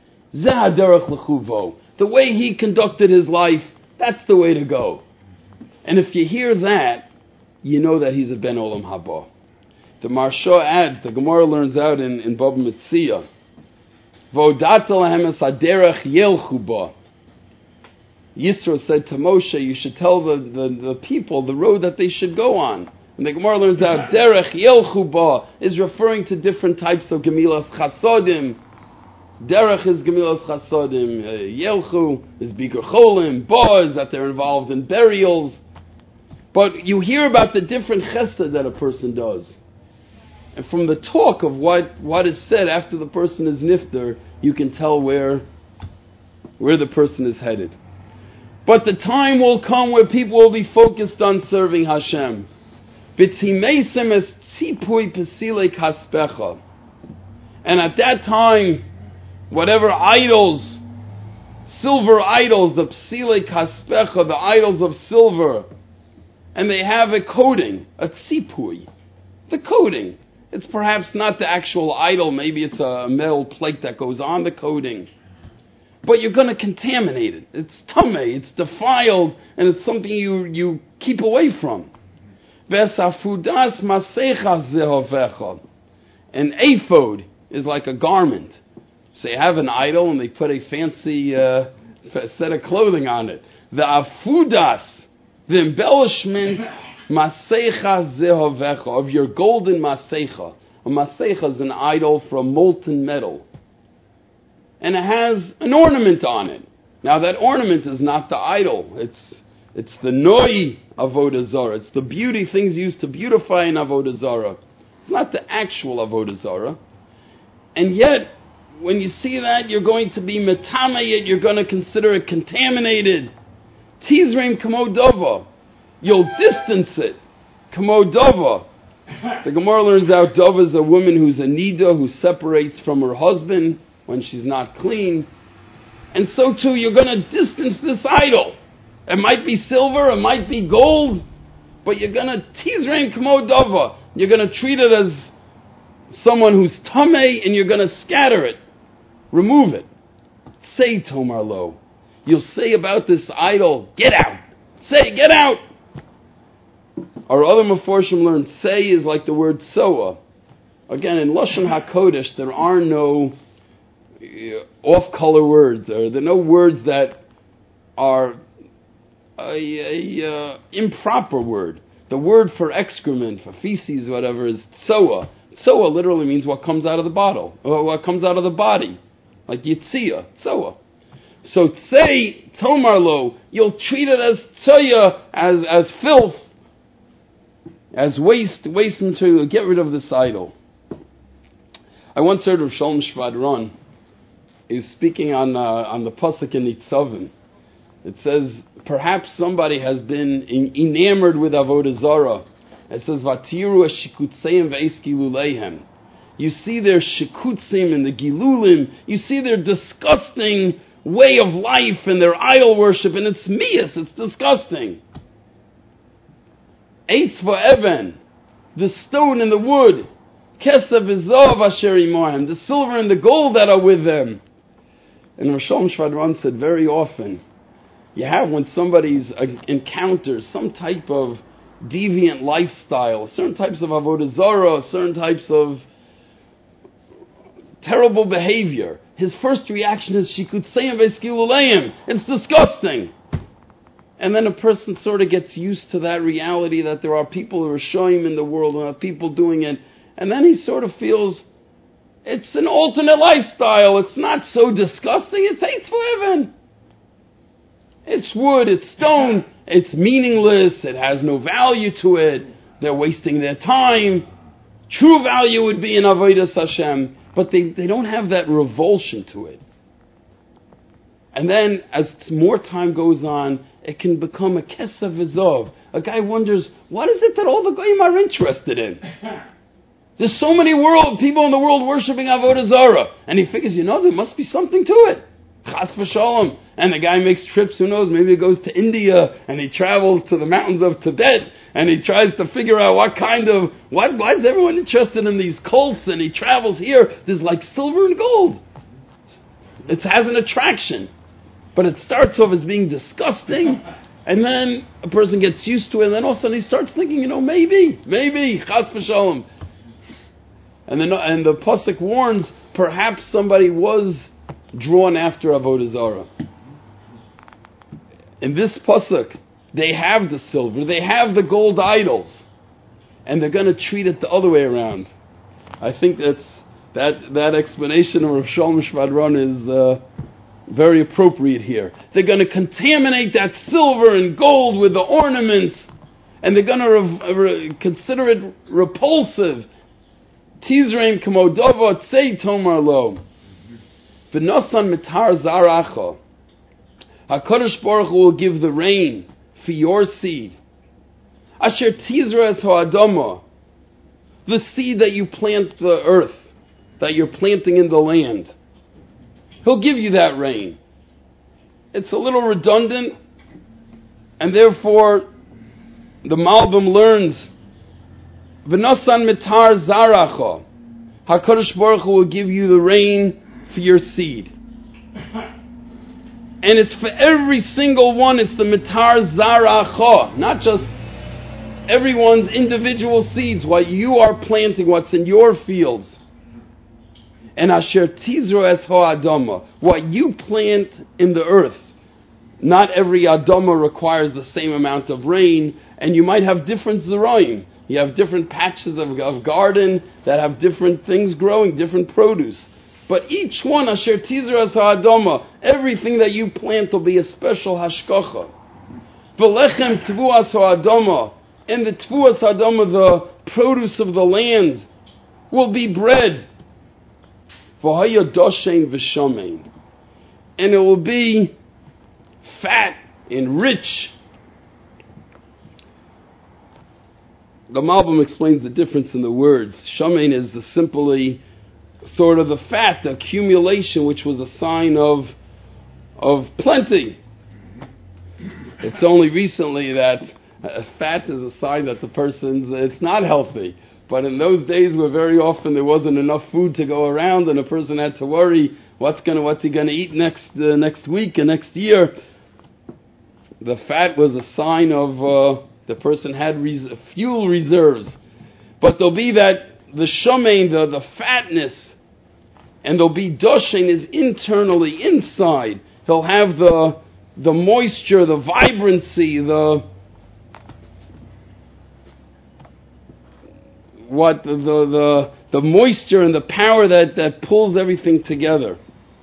The way he conducted his life, that's the way to go. And if you hear that, you know that he's a ben olam haba. The Maharsha adds, the Gemara learns out in Bava Metzia, V'odata lahem es haderech yelchu ba. Yisro said to Moshe, you should tell the people the road that they should go on. And the Gemara learns out, derech yelchu ba is referring to different types of gemilas chasodim. Derech is gemilas chasodim. Yelchu is bikur cholim. Ba is that they're involved in burials. But you hear about the different chesed that a person does. And from the talk of what is said after the person is nifter, you can tell where the person is headed. But the time will come where people will be focused on serving Hashem. And at that time, whatever idols silver idols, the psile kaspecha, the idols of silver, and they have a coating, a tzipui, the coating. It's perhaps not the actual idol, maybe it's a metal plate that goes on the coating. But you're going to contaminate it. It's tameh, it's defiled, and it's something you keep away from. Vesafudas masecha zehovecha. An ephod is like a garment. So you have an idol and they put a fancy set of clothing on it. The afudas, the embellishment, masecha zehovecha, of your golden masecha. A masecha is an idol from molten metal. And it has an ornament on it. Now that ornament is not the idol. It's the noi avodah zarah. It's the beauty, things used to beautify an avodah zarah. It's not the actual avodah zarah. And yet, when you see that, you're going to be metameh, you're going to consider it contaminated. Tizreim kamodova. You'll distance it. Kamodova. The Gemara learns out dova is a woman who's a nida, who separates from her husband when she's not clean. And so too, you're going to distance this idol. It might be silver, it might be gold, but you're going to tizrein kamodova. You're going to treat it as someone who's tameh, and you're going to scatter it. Remove it. Say tomar lo. You'll say about this idol, get out. Say, get out. Our other Meforshim learned say is like the word soa. Again, in Lashon HaKodesh, there are no off-color words, or there are no words that are a improper word. The word for excrement, for feces, whatever, is tsoa. Tsoa literally means what comes out of the bottle, or what comes out of the body, like yitzia, tsoa. So tsei, tomarlo, you'll treat it as tsoya, as filth, as waste material. Get rid of this idol. I once heard of Shalom Shvadron. He's speaking on the pasuk in Nitzavim. It says, perhaps somebody has been enamored with avodah zarah. It says, "Vatiru shikutzeim ve'eskiluleihem." You see their shikutzim and the gilulim. You see their disgusting way of life and their idol worship, and it's mias. It's disgusting. Eitz va'even, the stone and the wood, kesav v'zov asher imohem, the silver and the gold that are with them. And Rosh Shvadron said very often, you have when somebody encounters some type of deviant lifestyle, certain types of avodah zarah, certain types of terrible behavior, his first reaction is, shikutzeyim ve'eskiluleihem, it's disgusting. And then a person sort of gets used to that reality that there are people who are showing in the world and there are people doing it, and then he sort of feels, it's an alternate lifestyle. It's not so disgusting. It's Eitz V'Even. It's wood. It's stone. It's meaningless. It has no value to it. They're wasting their time. True value would be in Avodas Hashem, but they don't have that revulsion to it. And then, as more time goes on, it can become a Kesav V'Zov. A guy wonders, what is it that all the Goyim are interested in? There's so many people in the world worshipping Avodah Zarah. And he figures, there must be something to it. Chas v'shalom. And the guy makes trips, who knows, maybe he goes to India and he travels to the mountains of Tibet and he tries to figure out why is everyone interested in these cults, and he travels here. There's like silver and gold. It has an attraction. But it starts off as being disgusting, and then a person gets used to it, and then all of a sudden he starts thinking, maybe, chas v'shalom. And the pasuk warns, perhaps somebody was drawn after avodah zarah. In this pasuk, they have the silver, they have the gold idols, and they're going to treat it the other way around. I think that explanation of Rav Shalom Shvadron is very appropriate here. They're going to contaminate that silver and gold with the ornaments, and they're going to consider it repulsive. Tizreim kamodova tsei tomar lo. V'nosan mitar zaracha. HaKadosh Baruch Hu will give the rain for your seed. Asher tizra es ha'adama. The seed that you plant the earth, that you're planting in the land. He'll give you that rain. it's a little redundant, and therefore the Malbim learns, V'nosan mitar zaracha, HaKadosh Baruch Hu will give you the rain for your seed. And it's for every single one, it's the mitar zaracha, not just everyone's individual seeds, what you are planting, what's in your fields. And asher tizro es ha'adama, what you plant in the earth. Not every adama requires the same amount of rain, and you might have different zeraim. You have different patches of garden that have different things growing, different produce. But each one, asher tizro es ha'adama, everything that you plant will be a special hashkacha. V'lechem tvuas ha'adama, and the tvuas ha'adama, the produce of the land, will be bread. V'haya doshein v'shomein, and it will be fat and rich. The Malbim explains the difference in the words. Shomein is the simply sort of the fat, the accumulation, which was a sign of plenty. It's only recently that fat is a sign that the it's not healthy. But in those days where very often there wasn't enough food to go around and a person had to worry what's he gonna eat next week and next year, the fat was a sign of the person had fuel reserves. But there'll be that the shomein, the fatness, and there'll be doshein is internally inside. He'll have the moisture, the vibrancy, the moisture and the power that pulls everything together.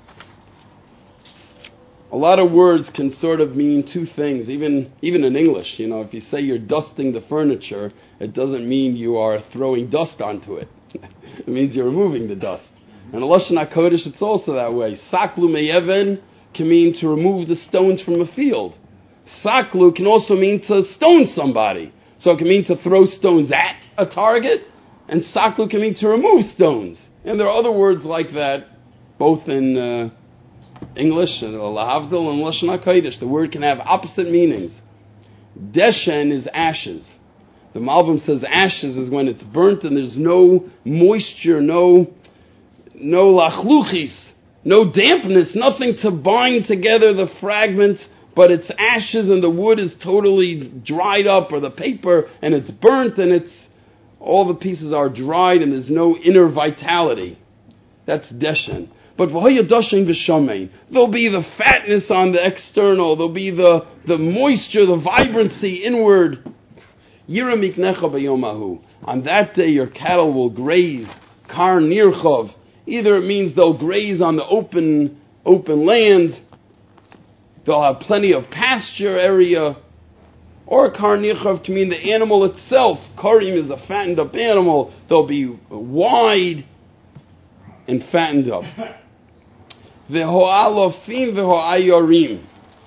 A lot of words can sort of mean two things, even in English. If you say you're dusting the furniture, it doesn't mean you are throwing dust onto it. It means you're removing the dust. And in Lashon HaKodesh, it's also that way. Saklu me'even can mean to remove the stones from a field. Saklu can also mean to stone somebody. So it can mean to throw stones at a target, and saklu can mean to remove stones. And there are other words like that, both in English, lahavdil, and Lashon HaKodesh. The word can have opposite meanings. Deshen is ashes. The Malbim says ashes is when it's burnt and there's no moisture, no lachluchis, no dampness, nothing to bind together the fragments, but it's ashes and the wood is totally dried up, or the paper, and it's burnt and all the pieces are dried and there's no inner vitality. That's deshen. But v'hoya doshein v'shomein, there'll be the fatness on the external, there'll be the moisture, the vibrancy inward. Yira miknecha b'yomahu. On that day your cattle will graze, kar nirchov. Either it means they'll graze on the open land, they'll have plenty of pasture area, or kar nirchov to mean the animal itself. Karim is a fattened up animal, they'll be wide and fattened up. V'ho'alofim v'ho'ayorim.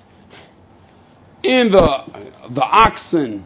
And the oxen,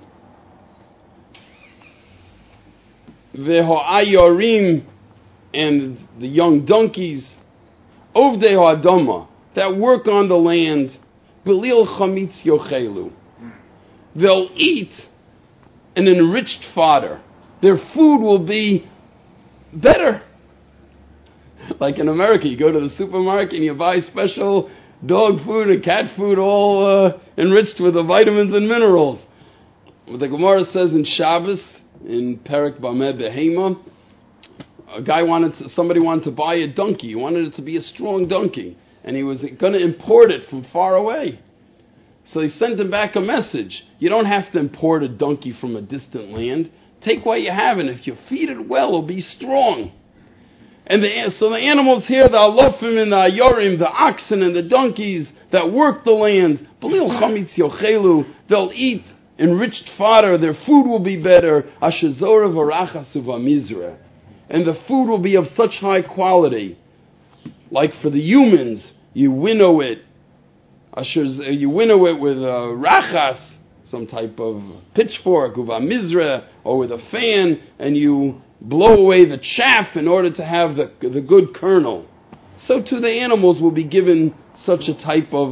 v'ho'ayorim, and the young donkeys, ovdei ha'adama, that work on the land, belil chamitz yochelu. They'll eat an enriched fodder. Their food will be better. Like in America, you go to the supermarket and you buy special dog food and cat food, all enriched with the vitamins and minerals. What the Gemara says in Shabbos, in Perek Bameh Behema, somebody wanted to buy a donkey. He wanted it to be a strong donkey, and he was going to import it from far away. So he sent him back a message. You don't have to import a donkey from a distant land. Take what you have, and if you feed it well, it'll be strong. And so the animals here, the alofim and the ayorim, the oxen and the donkeys that work the land, belil chamitz yochelu, they'll eat enriched fodder, their food will be better, ashazora v'rachas uvamizra, and the food will be of such high quality. Like for the humans, you winnow it with rachas, some type of pitchfork, uvamizra, or with a fan, and you blow away the chaff in order to have the good kernel. So too the animals will be given such a type of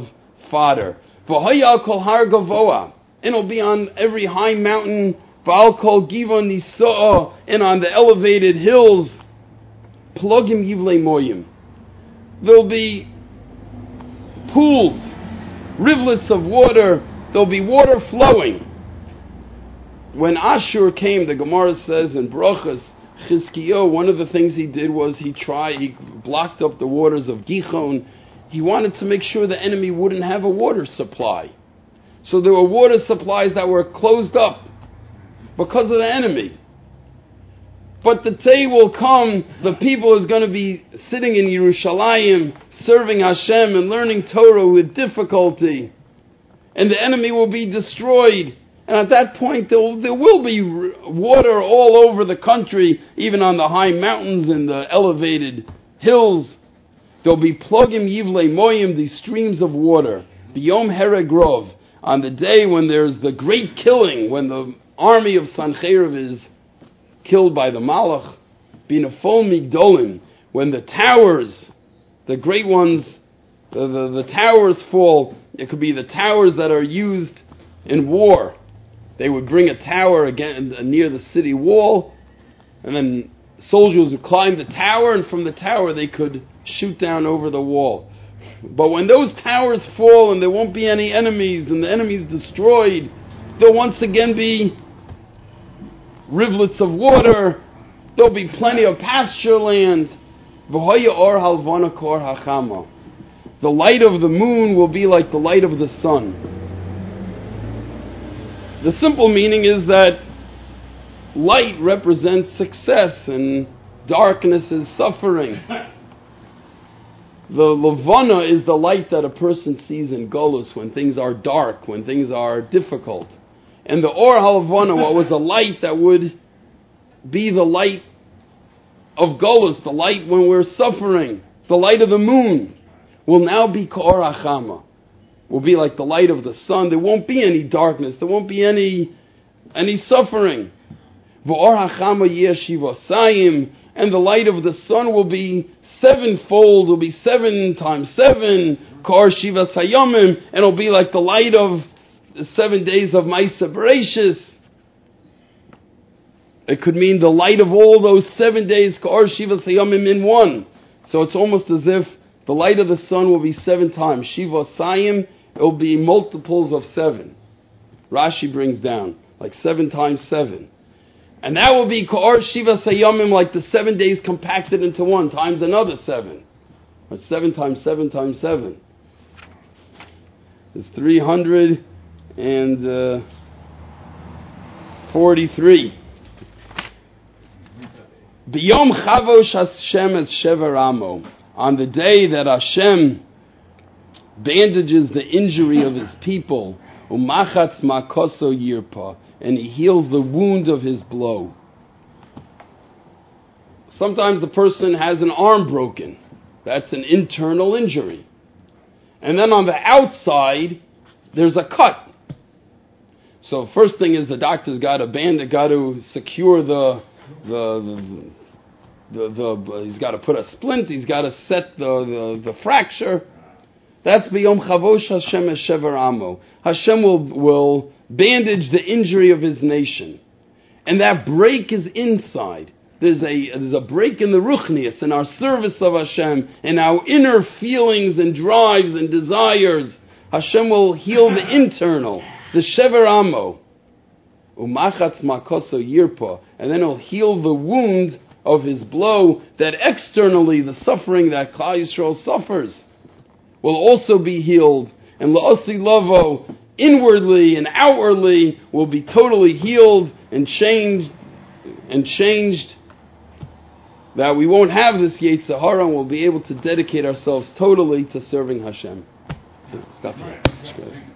fodder. V'hoya kol har gavoa, and it'll be on every high mountain. V'al kol givon nisoa, and on the elevated hills. Plugim yivlei moyim. There'll be pools, rivulets of water. There'll be water flowing. When Ashur came, the Gemara says in Brachas, Chizkiyahu, one of the things he did was he blocked up the waters of Gichon. He wanted to make sure the enemy wouldn't have a water supply. So there were water supplies that were closed up because of the enemy. But the day will come, the people is going to be sitting in Yerushalayim, serving Hashem and learning Torah with difficulty. And the enemy will be destroyed. And at that point, there will be water all over the country, even on the high mountains and the elevated hills. There'll be plugim yivlei moyim, these streams of water. B'yom Heregrov, on the day when there's the great killing, when the army of Sancheriv is killed by the Malach. B'nefol migdolim, when the towers, the great ones, the towers fall. It could be the towers that are used in war. They would bring a tower again near the city wall, and then soldiers would climb the tower, and from the tower they could shoot down over the wall. But when those towers fall and there won't be any enemies, and the enemy's destroyed, there'll once again be rivulets of water, there'll be plenty of pasture land. V'hoya or halvana kor hachama. The light of the moon will be like the light of the sun. The simple meaning is that light represents success and darkness is suffering. The levana is the light that a person sees in Golus when things are dark, when things are difficult. And the or halvana, what was the light that would be the light of Golus, the light when we're suffering, the light of the moon, will now be ka'or hachama. Will be like the light of the sun. There won't be any darkness. There won't be any suffering. V'or hachama yeshivasayim, and the light of the sun will be sevenfold. Will be 7 times 7. Ka'or shivasayomim, and it'll be like the light of the 7 days of Ma'aseh Bereishis. It could mean the light of all those 7 days, Ka'or shivasayomim, in one. So it's almost as if the light of the sun will be 7 times. Shiva Sayim, it will be multiples of 7. Rashi brings down, like 7 times 7. And that will be Ka'or Shiva Sayamim, like the 7 days compacted into one, times another 7. Or 7 times 7 times 7. It's 343. B'yom Chavosh Hashem et Shever Amo. On the day that Hashem bandages the injury of His people, umachatz makoso yirpa, and He heals the wound of His blow. Sometimes the person has an arm broken. That's an internal injury. And then on the outside, there's a cut. So first thing is the doctor's got to secure he's got to put a splint, he's got to set the fracture. That's b'yom chavosh Hashem es shever amo. Hashem will bandage the injury of His nation. And that break is inside. There's a break in the ruchnius, in our service of Hashem, in our inner feelings and drives and desires. Hashem will heal the internal, the shever amo. Umachatz makoso yirpa. And then He'll heal the wound of His blow, that externally the suffering that Klal Yisrael suffers will also be healed. And la'osi lavo, inwardly and outwardly, will be totally healed and changed, that we won't have this Yetzer Hara and we'll be able to dedicate ourselves totally to serving Hashem. Stop here.